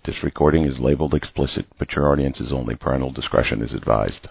This recording is labeled explicit, but your audience is only. Parental discretion is advised.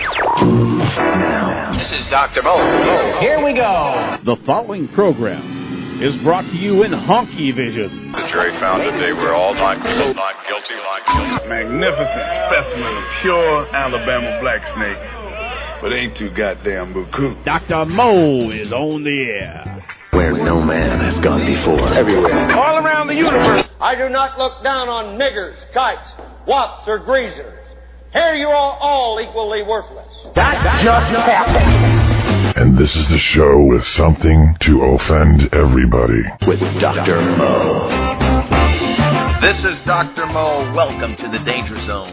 This is Dr. Mo. Here we go. The following program is brought to you in honky vision. The jury found that they were all not guilty. Magnificent specimen of pure Alabama black snake, but ain't too goddamn buku. Dr. Mo is on the air. Where no man has gone before. Everywhere. All around the universe. I do not look down on niggers, kites, wops, or greasers. Here you are all equally worthless. That just happened. And this is the show with something to offend everybody. With Dr. Mo. This is Dr. Mo. Welcome to the Danger Zone.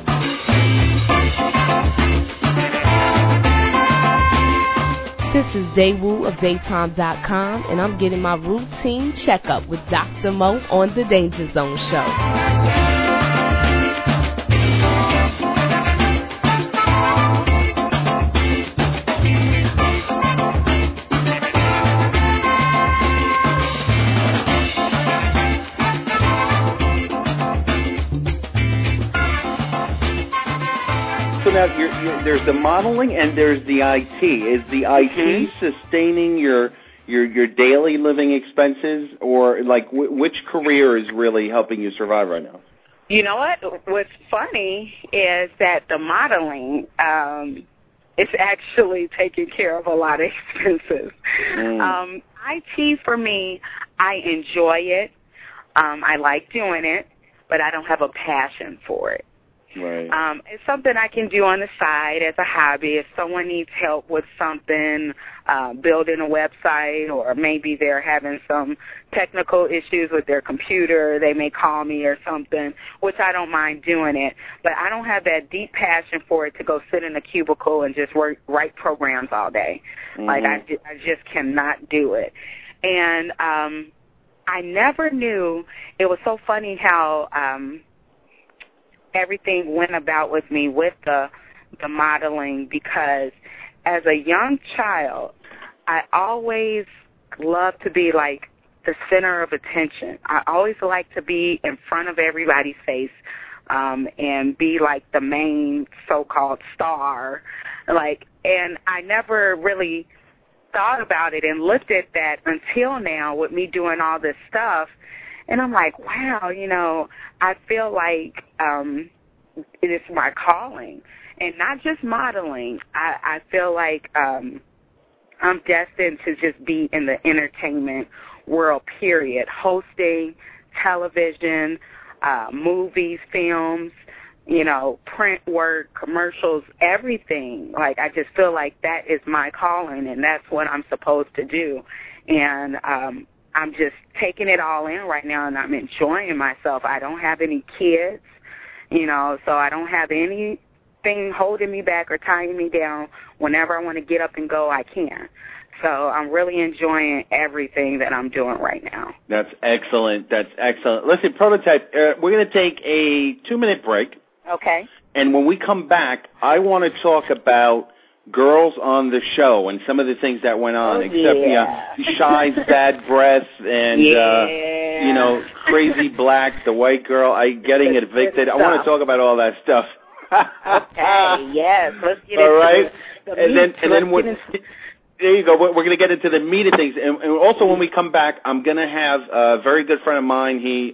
This is Daewoo of Daytime.com, and I'm getting my routine checkup with Dr. Mo on the Danger Zone show. Now, there's the modeling and there's the IT. Is the IT sustaining your daily living expenses, or like which career is really helping you survive right now? You know what? What's funny is that the modeling is actually taking care of a lot of expenses. IT for me, I enjoy it. I like doing it, but I don't have a passion for it. Right. It's something I can do on the side as a hobby. If someone needs help with something, building a website, or maybe they're having some technical issues with their computer, they may call me or something, which I don't mind doing it. But I don't have that deep passion for it to go sit in a cubicle and just write programs all day. Like, I just cannot do it. And I never knew. It was so funny how everything went about with me with the modeling, because as a young child, I always loved to be like the center of attention. I always liked to be in front of everybody's face and be like the main so-called star. And I never really thought about it and looked at that until now with me doing all this stuff. And I'm like, wow, I feel like it is my calling. And not just modeling. I feel like I'm destined to just be in the entertainment world, period. Hosting, television, movies, films, print work, commercials, everything. Like, I just feel like that is my calling, and that's what I'm supposed to do. And I'm just taking it all in right now, and I'm enjoying myself. I don't have any kids, so I don't have anything holding me back or tying me down. Whenever I want to get up and go, I can. So I'm really enjoying everything that I'm doing right now. That's excellent. Listen, Prototype, we're going to take a 2-minute break. Okay. And when we come back, I want to talk about girls on the show and some of the things that went on, Shy's bad breath and, Crazy Black, the white girl, getting evicted. I want to talk about all that stuff. Okay, yes. Let's get all into right. the there you go. We're going to get into the meat of things. And also when we come back, I'm going to have a very good friend of mine. He's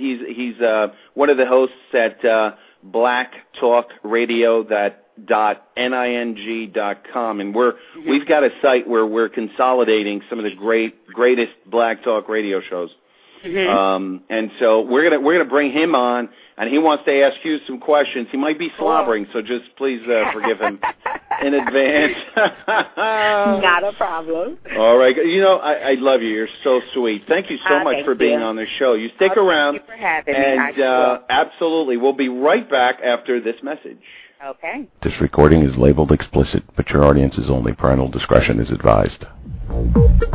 one of the hosts at blacktalkradio.ning.com, and we've got a site where we're consolidating some of the greatest Black Talk radio shows. And so we're gonna bring him on, and he wants to ask you some questions. He might be slobbering, so just please forgive him in advance. Not a problem. All right. I love you. You're so sweet. Thank you so much for being on the show. You stick around. Thank you for having me. And absolutely. We'll be right back after this message. Okay. This recording is labeled explicit, but your audience is only. Parental discretion is advised.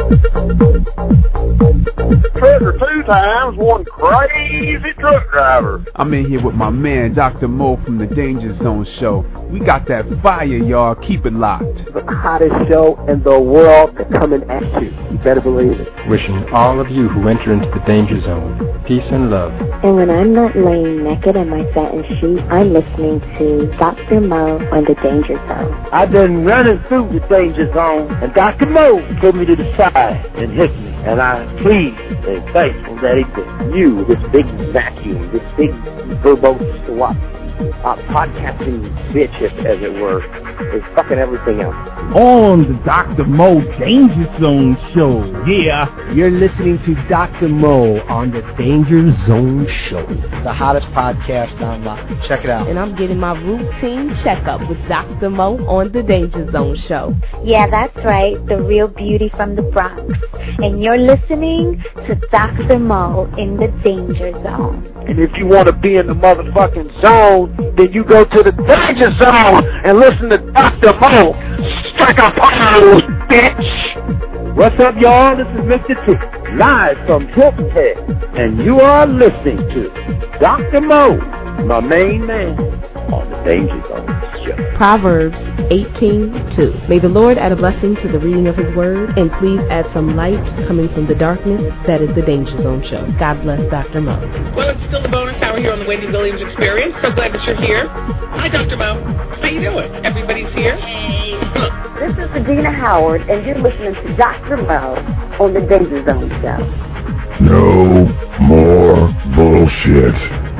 Trucker 2 times, one crazy truck driver. I'm in here with my man, Dr. Mo from the Danger Zone Show. We got that fire, y'all. Keep it locked. The hottest show in the world coming at you. You better believe it. Wishing all of you who enter into the Danger Zone peace and love. And when I'm not laying naked on my satin sheet, I'm listening to Dr. Mo on the Danger Zone. I've been running through the Danger Zone, and Dr. Mo pulled me to the side and hit me. And I'm pleased and thankful that he did. You, this big vacuum, this big verbose podcasting bitch, as it were, is fucking everything else. On the Dr. Mo Danger Zone Show. Yeah. You're listening to Dr. Mo on the Danger Zone Show. The hottest podcast online. Check it out. And I'm getting my routine checkup with Dr. Mo on the Danger Zone Show. Yeah, that's right. The real beauty from the Bronx. And you're listening to Dr. Mo in the Danger Zone. And if you want to be in the motherfucking zone, then you go to the Danger Zone and listen to Dr. Mo. Strike a pose, bitch. What's up, y'all? This is Mr. T, live from Hilton Head, and you are listening to Dr. Mo, my main man, on the Danger Zone Show. Proverbs 18:2. May the Lord add a blessing to the reading of His Word, and please add some light coming from the darkness. That is the Danger Zone Show. God bless Dr. Mo. Well, it's still the bonus hour here on the Wendy Williams Experience. So glad that you're here. Hi, Dr. Mo. How you doing? Everybody's here? Hey. This is Adina Howard, and you're listening to Dr. Mo on the Danger Zone Show. No more bullshit.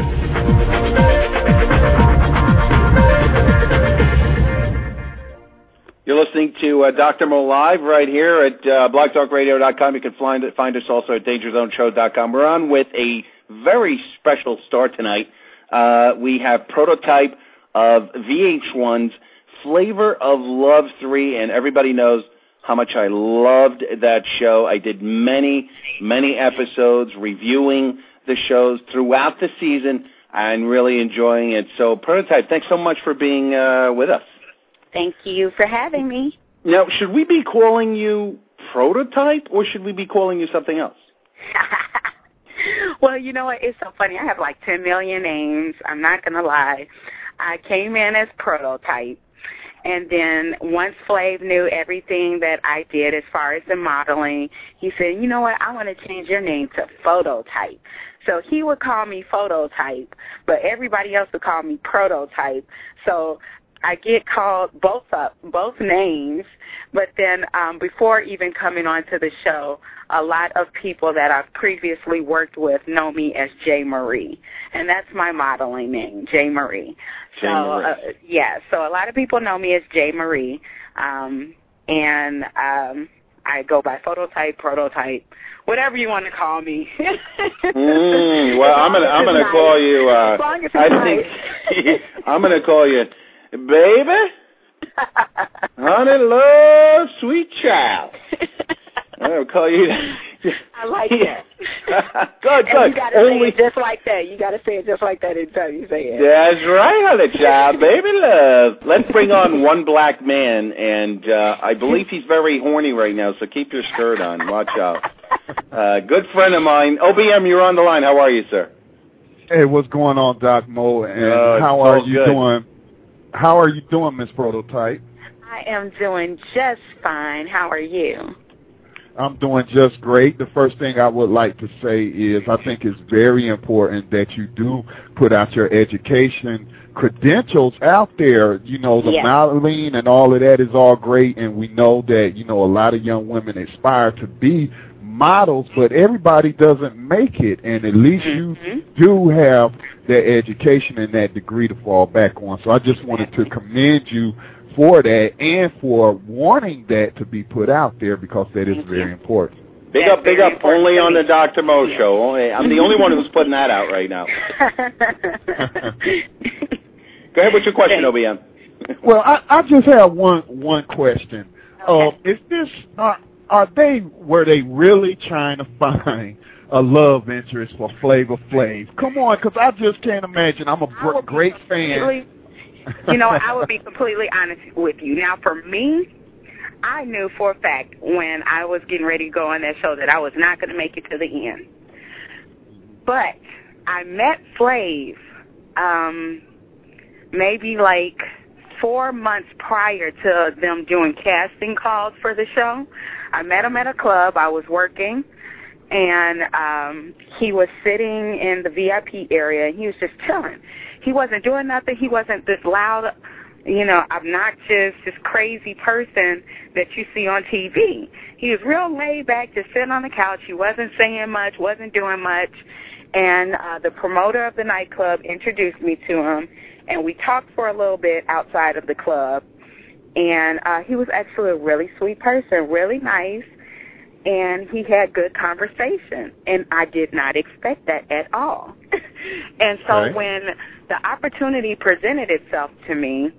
You're listening to Dr. Mo Live right here at blogtalkradio.com. You can find us also at dangerzone.show.com. We're on with a very special star tonight. We have Prototype of VH1's Flavor of Love 3, and everybody knows how much I loved that show. I did many, many episodes reviewing the shows throughout the season and really enjoying it. So, Prototype, thanks so much for being with us. Thank you for having me. Now, should we be calling you Prototype, or should we be calling you something else? Well, you know what? It's so funny. I have like 10 million names. I'm not going to lie. I came in as Prototype. And then once Flav knew everything that I did as far as the modeling, he said, you know what, I want to change your name to Phototype. So he would call me Phototype, but everybody else would call me Prototype. So I get called both names, but then before even coming onto the show, a lot of people that I've previously worked with know me as J. Marie, and that's my modeling name, J. Marie. So a lot of people know me as J. Marie, and I go by Phototype, Prototype, whatever you want to call me. Well, I'm gonna call you. I'm gonna call you, baby, honey, love, sweet child. I'll call you. I like that. Good. You got to say it just like that. You got to say it just like that every time you say it. That's right, honey child, baby love. Let's bring on one black man, and I believe he's very horny right now, so keep your skirt on. Watch out. Good friend of mine. OBM, you're on the line. How are you, sir? Hey, what's going on, Doc Mo? And how are you doing? How are you doing, Miss Prototype? I am doing just fine. How are you? I'm doing just great. The first thing I would like to say is I think it's very important that you do put out your education credentials out there. You know, the modeling and all of that is all great, and we know that, you know, a lot of young women aspire to be models, but everybody doesn't make it, and at least you do have that education and that degree to fall back on. So I just wanted to commend you for that and for wanting that to be put out there, because that is very important. Big up, only on the Dr. Mo show. I'm the only one who's putting that out right now. Go ahead with your question, OBM. Well, I just have one question. Is this were they really trying to find a love interest for Flavor Flav? Come on, because I just can't imagine. I'm a great fan. You know, I would be completely honest with you. Now, for me, I knew for a fact when I was getting ready to go on that show that I was not going to make it to the end. But I met Flav maybe like 4 months prior to them doing casting calls for the show. I met him at a club. I was working, and he was sitting in the VIP area, and he was just chilling. He wasn't doing nothing. He wasn't this loud, obnoxious, just crazy person that you see on TV. He was real laid back, just sitting on the couch. He wasn't saying much, wasn't doing much. And the promoter of the nightclub introduced me to him, and we talked for a little bit outside of the club. And he was actually a really sweet person, really nice, and he had good conversation. And I did not expect that at all. And so when the opportunity presented itself to me,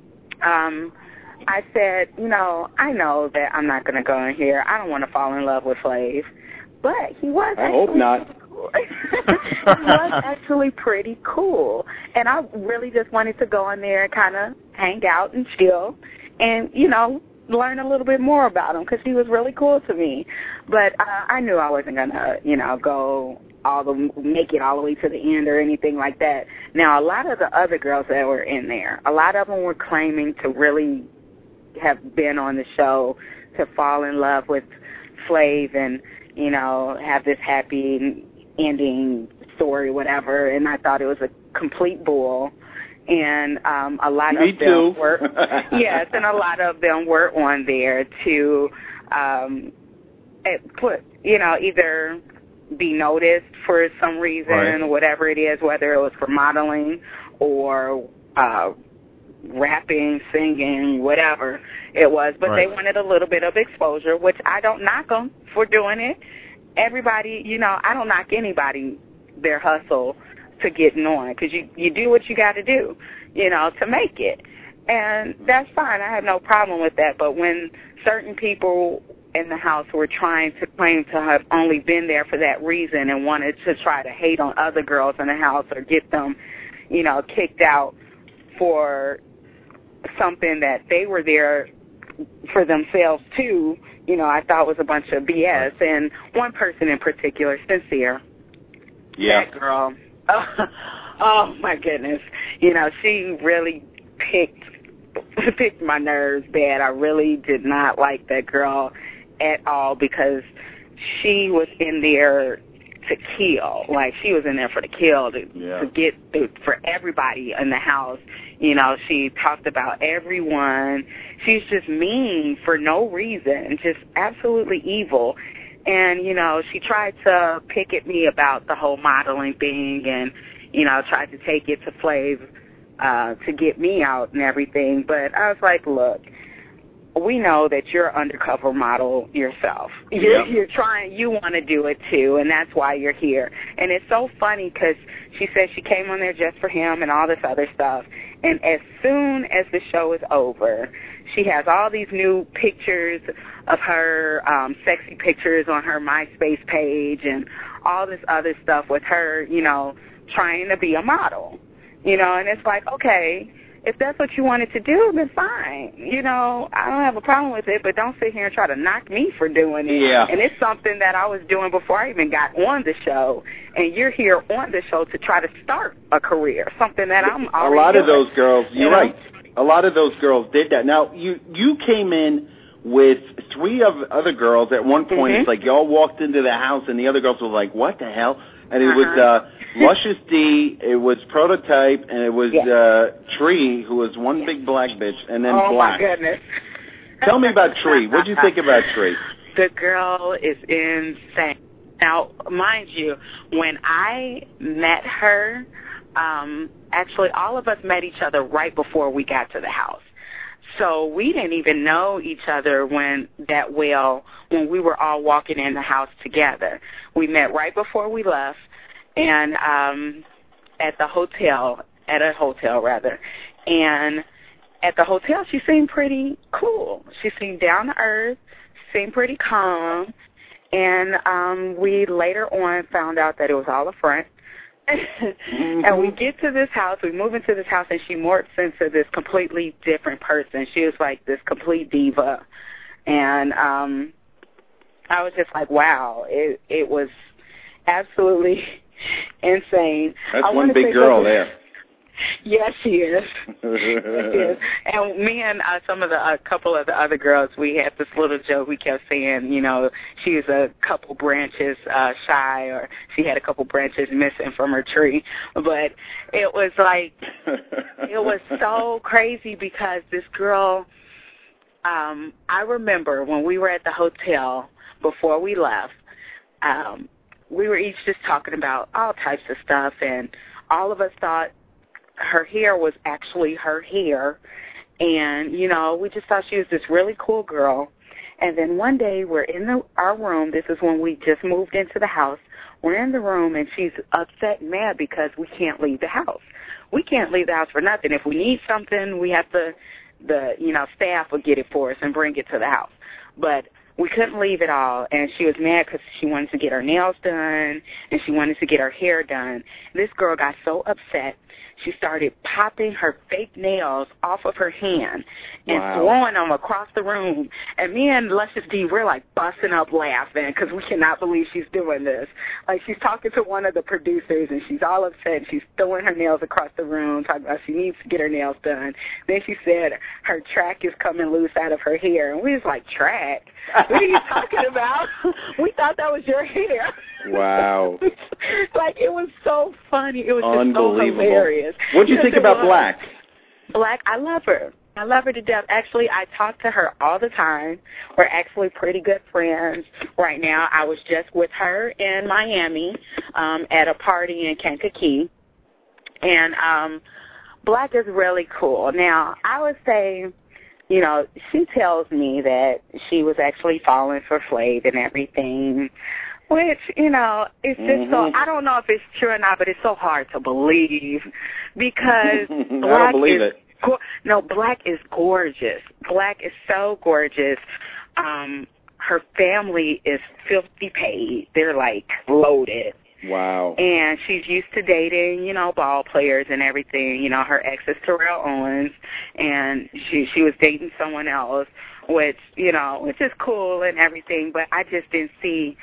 I said, I know that I'm not going to go in here. I don't want to fall in love with Flav. But he was I hope not. He was actually pretty cool. And I really just wanted to go in there and kind of hang out and chill and, learn a little bit more about him because he was really cool to me. But I knew I wasn't going to, make it all the way to the end or anything like that. Now, a lot of the other girls that were in there, a lot of them were claiming to really have been on the show, to fall in love with Flav and, have this happy ending story, whatever, and I thought it was a complete bull. And a lot of them were, yes, and a lot of them were on there to put, either be noticed for some reason, whatever it is, whether it was for modeling or rapping, singing, whatever it was. But they wanted a little bit of exposure, which I don't knock them for doing it. Everybody, I don't knock anybody, their hustle to getting on, because you do what you got to do, to make it. And that's fine. I have no problem with that. But when certain people in the house were trying to claim to have only been there for that reason and wanted to try to hate on other girls in the house or get them, kicked out for something that they were there for themselves too, I thought was a bunch of BS. And one person in particular, Sincere, that girl, oh my goodness, she really picked my nerves bad. I really did not like that girl at all because she was in there to kill. Like, she was in there for the kill, to get for everybody in the house. She talked about everyone. She's just mean for no reason, just absolutely evil. And, she tried to pick at me about the whole modeling thing and, tried to take it to Flav to get me out and everything. But I was like, look, we know that you're an undercover model yourself. You're trying, you want to do it too, and that's why you're here. And it's so funny because she said she came on there just for him and all this other stuff. And as soon as the show is over, she has all these new pictures of her, sexy pictures on her MySpace page and all this other stuff with her, trying to be a model. And it's like, okay, if that's what you wanted to do, then fine. I don't have a problem with it, but don't sit here and try to knock me for doing it. Yeah. And it's something that I was doing before I even got on the show, and you're here on the show to try to start a career, something that I'm already A lot doing. of those girls, you're right. A lot of those girls did that. Now, you came in with 3 other girls at one point. It's like y'all walked into the house, and the other girls were like, what the hell? And it was Luscious D, it was Prototype, and it was Tree, who was one big black bitch, and then Oh, Black. my goodness. Tell me about Tree. What did you think about Tree? The girl is insane. Now, mind you, when I met her, actually all of us met each other right before we got to the house. So we didn't even know each other when we were all walking in the house together. We met right before we left, and at a hotel. And at the hotel, she seemed pretty cool. She seemed down to earth, seemed pretty calm, and we later on found out that it was all a front. And we get to this house, we move into this house, and she morphs into this completely different person. She was like this complete diva. And I was just like, wow, it was absolutely insane. That's one big girl there. Yes, she is. And me and a couple of the other girls, we had this little joke. We kept saying, you know, she was a couple branches shy, or she had a couple branches missing from her tree. But it was like, it was so crazy because this girl, I remember when we were at the hotel before we left, we were each just talking about all types of stuff, and all of us thought her hair was actually her hair. And, you know, we just thought she was this really cool girl. And then one day we're in our room. This is when we just moved into the house. We're in the room, and she's upset and mad because we can't leave the house. We can't leave the house for nothing. If we need something, we have to, staff will get it for us and bring it to the house. But we couldn't leave it all, and she was mad because she wanted to get her nails done, and she wanted to get her hair done. This girl got so upset, she started popping her fake nails off of her hand and throwing them across the room. And me and Luscious D, we're like busting up laughing because we cannot believe she's doing this. Like, she's talking to one of the producers, and she's all upset, and she's throwing her nails across the room, talking about she needs to get her nails done. Then she said her track is coming loose out of her hair. And we was like, track? What are you talking about? We thought that was your hair. Wow. Like, it was so funny. It was just so hilarious. What did you think about Black? Black, I love her. I love her to death. Actually, I talk to her all the time. We're actually pretty good friends right now. I was just with her in Miami at a party in Kankakee. And Black is really cool. Now, I would say, you know, she tells me that she was actually falling for Flav and everything, which, you know, it's just so, I don't know if it's true or not, but it's so hard to believe because Black Black is gorgeous. Black is so gorgeous. Her family is filthy paid. They're, like, loaded. Wow. And she's used to dating, you know, ball players and everything. You know, her ex is Terrell Owens, and she was dating someone else, which is cool and everything, but I just didn't see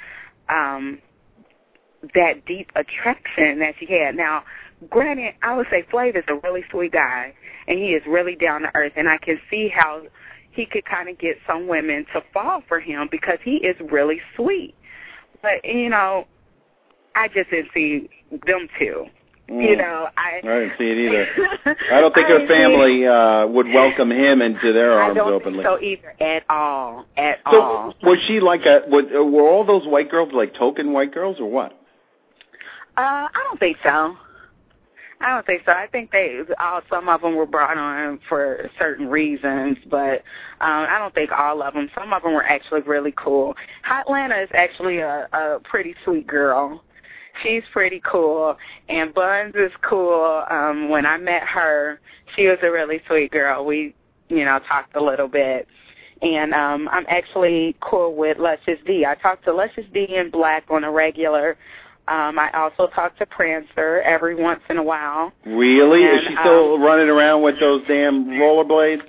that deep attraction that she had. Now, granted, I would say Flav is a really sweet guy, and he is really down to earth, and I can see how he could kind of get some women to fall for him because he is really sweet. But, you know, I just didn't see them two. You know, I didn't see it either. I don't think her family would welcome him into their arms openly. I don't think so either, at all. So was she like were all those white girls like token white girls or what? I don't think so. I think some of them were brought on for certain reasons, but I don't think all of them. Some of them were actually really cool. Hotlanta is actually a pretty sweet girl. She's pretty cool, and Buns is cool. When I met her, she was a really sweet girl. We, talked a little bit. And I'm actually cool with Luscious D. I talk to Luscious D and Black on a regular. I also talk to Prancer every once in a while. Really? Is she still running around with those damn rollerblades?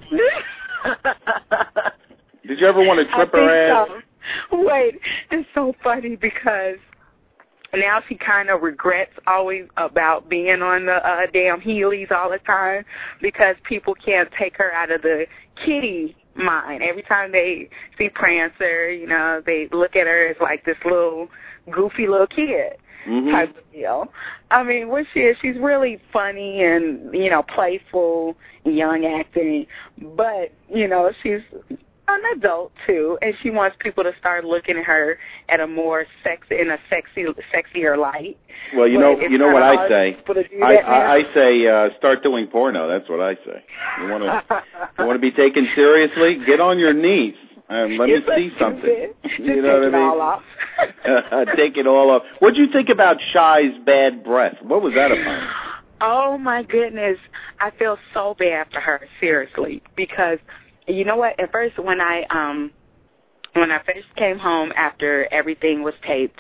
Did you ever want to trip her ass? So. Wait, it's so funny because now she kind of regrets always about being on the damn Heelys all the time because people can't take her out of the kitty mind. Every time they see Prancer, they look at her as like this little goofy little kid type of deal. I mean, what she is, she's really funny and, playful, young acting, but, she's an adult too, and she wants people to start looking at her at a more sexier light. Well, you know what I say. I say start doing porno. That's what I say. You want to be taken seriously? Get on your knees and let me see something. You know what I mean? All off. Take it all off. What did you think about Shy's bad breath? What was that about? Oh my goodness, I feel so bad for her, seriously, because. You know what? At first, when I first came home after everything was taped,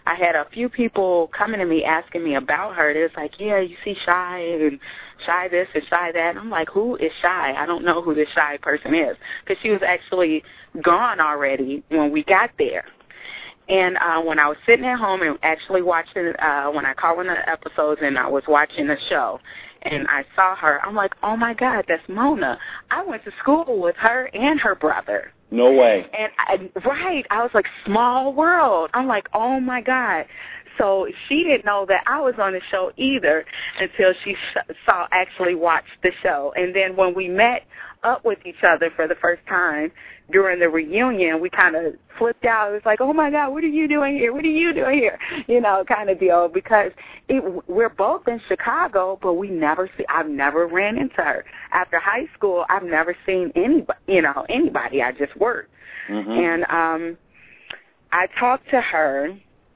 I had a few people coming to me asking me about her. They was like, yeah, you see Shy and Shy this and Shy that. And I'm like, who is Shy? I don't know who this Shy person is, because she was actually gone already when we got there. And when I was sitting at home and actually watching, when I caught one of the episodes and I was watching the show, and I saw her, I'm like, oh, my God, that's Mona. I went to school with her and her brother. No way. And I was like, small world. I'm like, oh, my God. So she didn't know that I was on the show either until she actually watched the show. And then when we met up with each other for the first time during the reunion, we kind of flipped out. It was like, oh, my God, what are you doing here? What are you doing here? You know, kind of deal, because we're both in Chicago, but I've never ran into her. After high school, I've never seen anybody. I just worked. Mm-hmm. And I talked to her,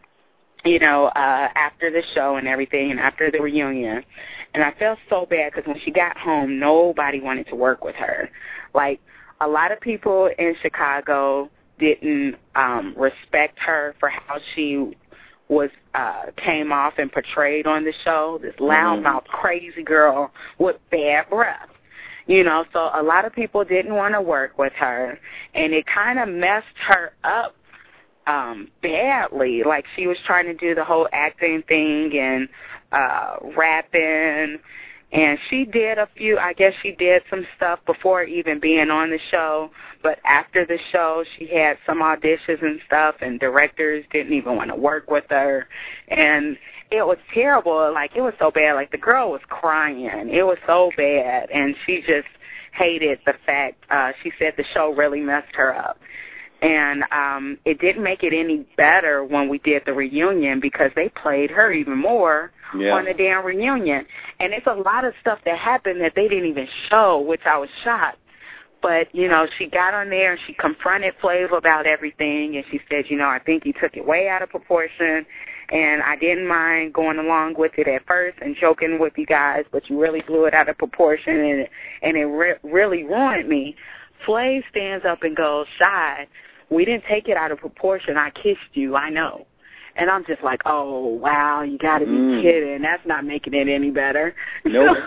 after the show and everything, and after the reunion, and I felt so bad because when she got home, nobody wanted to work with her. Like, a lot of people in Chicago didn't respect her for how she was came off and portrayed on the show, this loudmouth, crazy girl with bad breath. So a lot of people didn't want to work with her, and it kind of messed her up badly. Like, she was trying to do the whole acting thing and rapping, and she did some stuff before even being on the show, but after the show she had some auditions and stuff, and directors didn't even want to work with her, and it was terrible. Like, it was so bad. Like, the girl was crying. It was so bad, and she just hated the fact, she said the show really messed her up. And it didn't make it any better when we did the reunion, because they played her even more on the damn reunion. And it's a lot of stuff that happened that they didn't even show, which I was shocked. But, she got on there and she confronted Flav about everything. And she said, I think he took it way out of proportion. And I didn't mind going along with it at first and joking with you guys, but you really blew it out of proportion, and it really ruined me. Flav stands up and goes, Shy, we didn't take it out of proportion. I kissed you, I know. And I'm just like, oh, wow, you got to be kidding. That's not making it any better. Nope.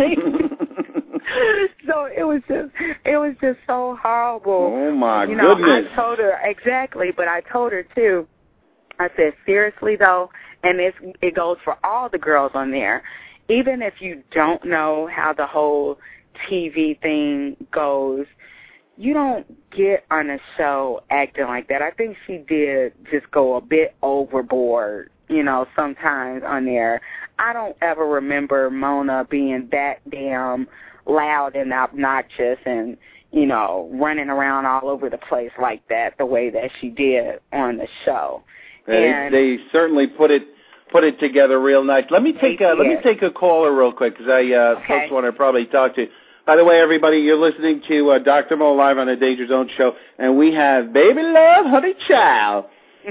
So it was just so horrible. Oh, my goodness. I told her, exactly, but I told her, too, I said, seriously, though, and it goes for all the girls on there, even if you don't know how the whole TV thing goes, you don't get on a show acting like that. I think she did just go a bit overboard, sometimes on there. I don't ever remember Mona being that damn loud and obnoxious and, running around all over the place like that, the way that she did on the show. They certainly put it together real nice. Let me take a caller real quick, because folks want to probably talk to you. By the way, everybody, you're listening to Dr. Mo live on the Danger Zone show, and we have Baby Love, Honey Child,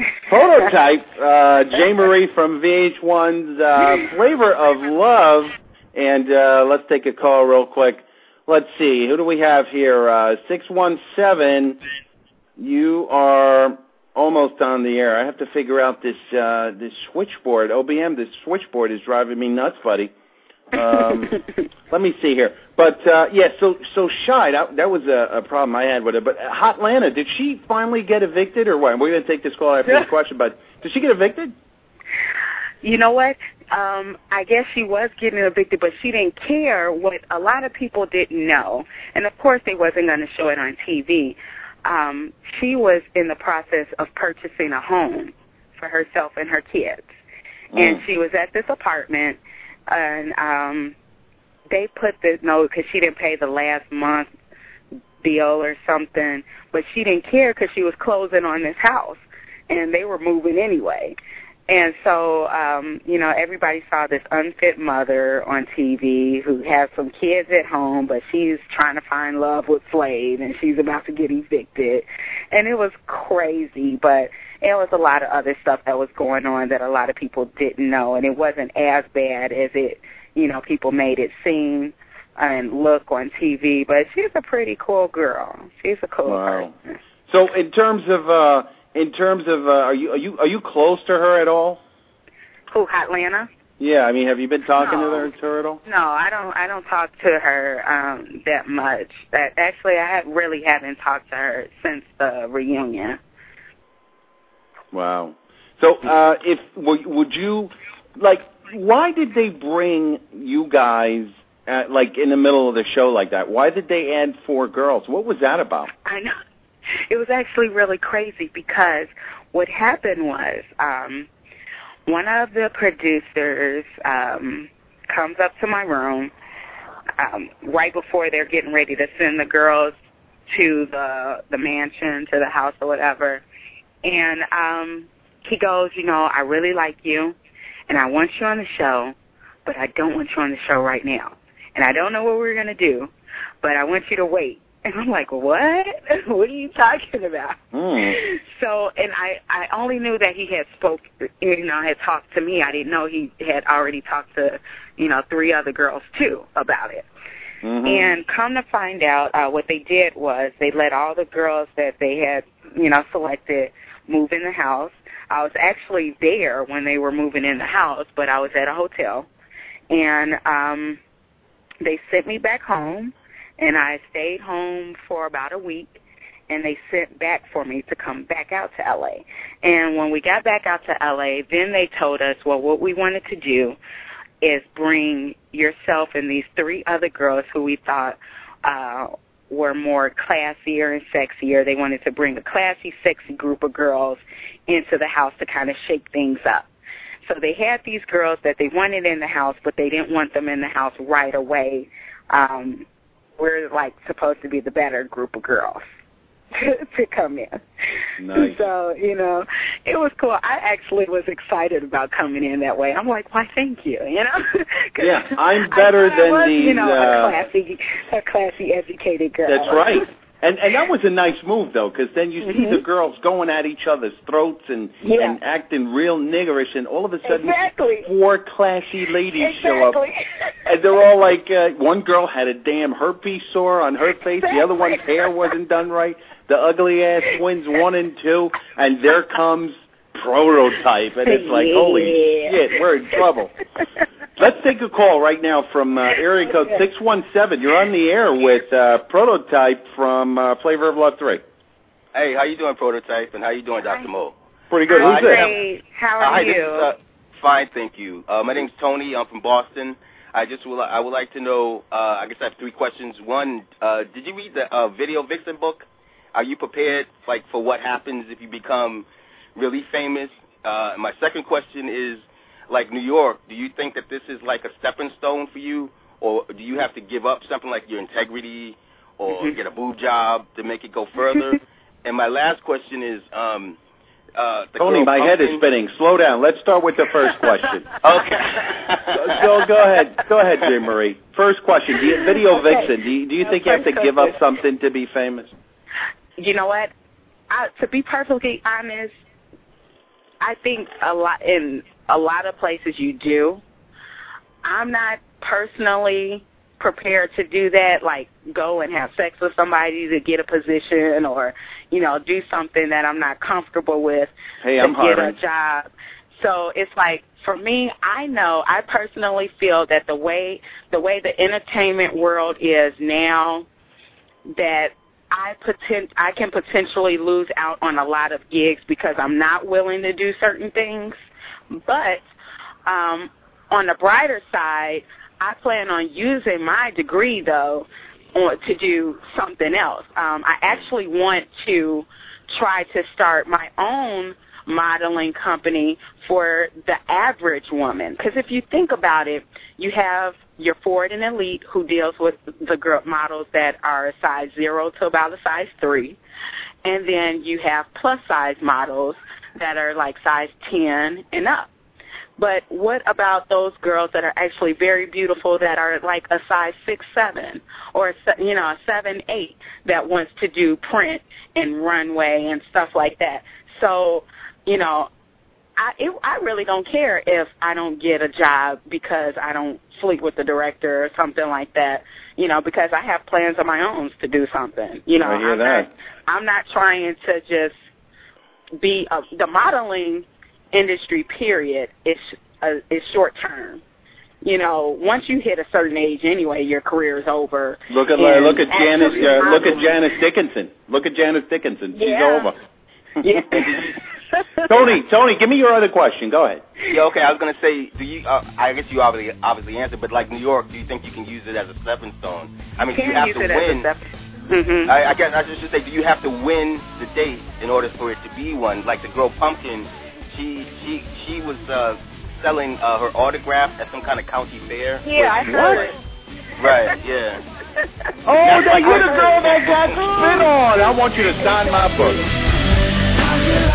Prototype, Jay Marie from VH1's Flavor of Love, and let's take a call real quick. Let's see, who do we have here? 617, you are almost on the air. I have to figure out this switchboard. OBM, this switchboard is driving me nuts, buddy. Let me see here. But, so Shy, that was a problem I had with her. But Hot Lana, did she finally get evicted or what? We're going to take this call after this question, but did she get evicted? You know what? I guess she was getting evicted, but she didn't care. What a lot of people didn't know, and of course they wasn't going to show it on TV, she was in the process of purchasing a home for herself and her kids. And she was at this apartment, and they put the note because she didn't pay the last month bill or something, but she didn't care because she was closing on this house, and they were moving anyway. And so, everybody saw this unfit mother on TV who has some kids at home, but she's trying to find love with Flav, and she's about to get evicted. And it was crazy, but it was a lot of other stuff that was going on that a lot of people didn't know, and it wasn't as bad as it, people made it seem and look on TV. But she's a pretty cool girl. She's a cool person. So in terms of in terms of, are you close to her at all? Who, Hotlanta? Yeah, I mean, have you been talking to her at all? No, I don't talk to her that much. Actually, I really haven't talked to her since the reunion. Wow. So, would you, like, why did they bring you guys, like, in the middle of the show like that? Why did they add 4 girls? What was that about? I know. It was actually really crazy because what happened was, one of the producers comes up to my room right before they're getting ready to send the girls to the mansion, to the house or whatever. And he goes, I really like you, and I want you on the show, but I don't want you on the show right now. And I don't know what we're going to do, but I want you to wait. And I'm like, what? What are you talking about? So, and I only knew that he had had talked to me. I didn't know he had already talked to, 3 other girls, too, about it. Mm-hmm. And come to find out, what they did was they let all the girls that they had, selected move in the house. I was actually there when they were moving in the house, but I was at a hotel. And they sent me back home. And I stayed home for about a week, and they sent back for me to come back out to L.A. And when we got back out to L.A., then they told us, well, what we wanted to do is bring yourself and these 3 other girls who we thought were more classier and sexier. They wanted to bring a classy, sexy group of girls into the house to kind of shake things up. So they had these girls that they wanted in the house, but they didn't want them in the house right away. We're, like, supposed to be the better group of girls to come in. Nice. So, it was cool. I actually was excited about coming in that way. I'm like, why, thank you, Yeah, I'm better than these... a classy, educated girl. That's right. And that was a nice move, though, because then you see the girls going at each other's throats and acting real niggerish, and all of a sudden 4 classy ladies show up. And they're all like, one girl had a damn herpes sore on her face, the other one's hair wasn't done right, the ugly-ass twins 1 and 2, and there comes Prototype, and it's like, holy shit, we're in trouble. Let's take a call right now from area code 617. You're on the air with Prototype from Flavor of Love 3. Hey, how you doing, Prototype, and how you doing, Dr. Mo? Pretty good. Who's this? How are you? Fine, thank you. My name's Tony. I'm from Boston. I would like to know, I guess I have 3 questions. One, did you read the Video Vixen book? Are you prepared, like, for what happens if you become really famous? My second question is, like New York, do you think that this is like a stepping stone for you, or do you have to give up something like your integrity or get a boob job to make it go further? And my last question is, Tony, my head is spinning. Slow down. Let's start with the first question. Okay. So go ahead, Jim Marie. First question: Video Vixen. Do you think you have to give up something to be famous? You know what? To be perfectly honest, I think in a lot of places you do. I'm not personally prepared to do that, like go and have sex with somebody to get a position or, do something that I'm not comfortable with to get a job. So it's like, for me, I personally feel that the way the entertainment world is now, that I can potentially lose out on a lot of gigs because I'm not willing to do certain things. But on the brighter side, I plan on using my degree, though, to do something else. I actually want to try to start my own modeling company for the average woman. Because if you think about it, you have your Ford and Elite, who deals with the girl models that are a size 0 to about a size 3. And then you have plus-size models that are like size 10 and up. But what about those girls that are actually very beautiful that are like a size 6'7", or a 7'8", that wants to do print and runway and stuff like that? So, I really don't care if I don't get a job because I don't sleep with the director or something like that, because I have plans of my own to do something. I hear that. I'm not trying to just be the modeling industry. Period is short term. You know, once you hit a certain age, anyway, your career is over. Look at Janice Dickinson. Look at Janice Dickinson. She's over. Yeah. Tony, give me your other question. Go ahead. Yeah, okay. I was gonna say, do you? I guess you obviously answered, but like New York, do you think you can use it as a stepping stone? I mean, do you have to win? Mm-hmm. I guess I should say, do you have to win the date in order for it to be one? Like the girl Pumpkin, she was selling her autograph at some kind of county fair. Yeah, I heard it. Right. Yeah. Oh, you're the girl that got spit on. I want you to sign my book.